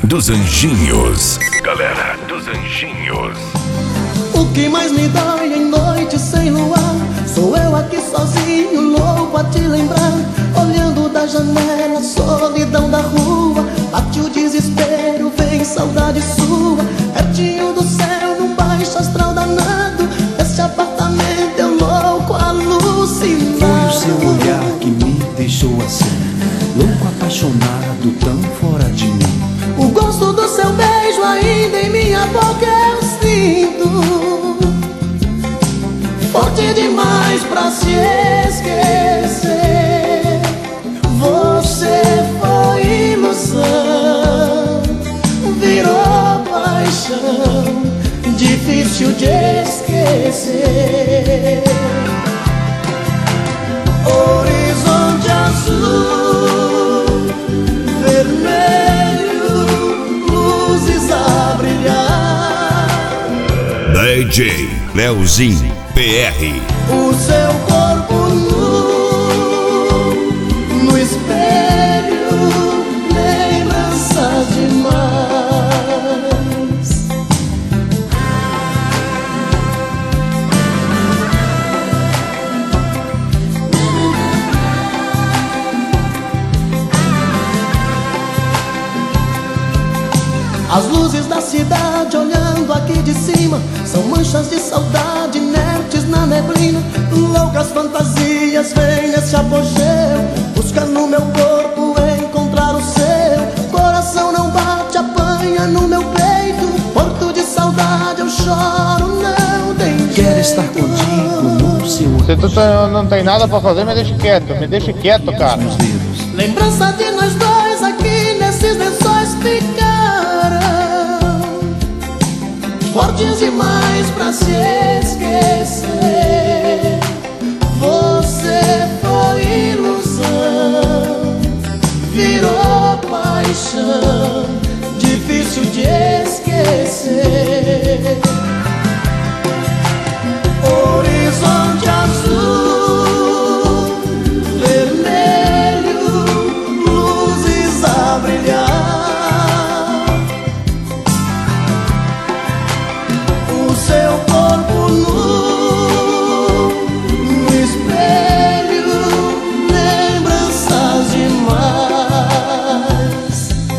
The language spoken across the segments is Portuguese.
dos Anjinhos. Galera dos Anjinhos. O que mais me dói em noite sem luar, sou eu aqui sozinho, louco a te lembrar. Olhando da janela, solidão da rua, bate o desespero, vem saudade sua. Pertinho do céu, num baixo astral danado, esse apartamento eu louco alucinado. Foi o seu olhar que me deixou assim, louco apaixonado, tão fora de mim. O gosto do seu beijo ainda em minha boca eu sinto, forte demais pra se esquecer. Você foi ilusão, virou paixão, difícil de esquecer. Horizonte azul, vermelho, luzes a brilhar. DJ Leozinho PR. O seu corpo nu, no espelho, lembranças demais. As luzes da cidade olhando aqui de cima são manchas de saudade inertes na neblina. Loucas fantasias vêm nesse apogeu, busca no meu corpo encontrar o seu. Coração não bate, apanha no meu peito, porto de saudade eu choro, não tem jeito. Quero estar contigo no seu Se tu não tem nada pra fazer, me deixa quieto, cara. dedos. Lembrança de nós dois aqui nesses lençóis ficaram fortes demais pra se esquecer. Você foi ilusão, virou paixão, difícil de esquecer. Horizonte azul, vermelho, luzes a brilhar. O seu corpo nu, no espelho, lembranças demais.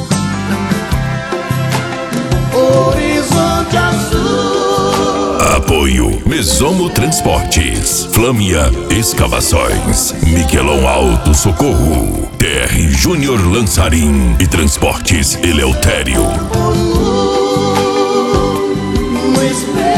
Horizonte azul. Apoio Mesomo Transportes, Flâmia Escavações, Miquelon Alto Socorro, TR Júnior Lançarim e Transportes Eleutério. No espelho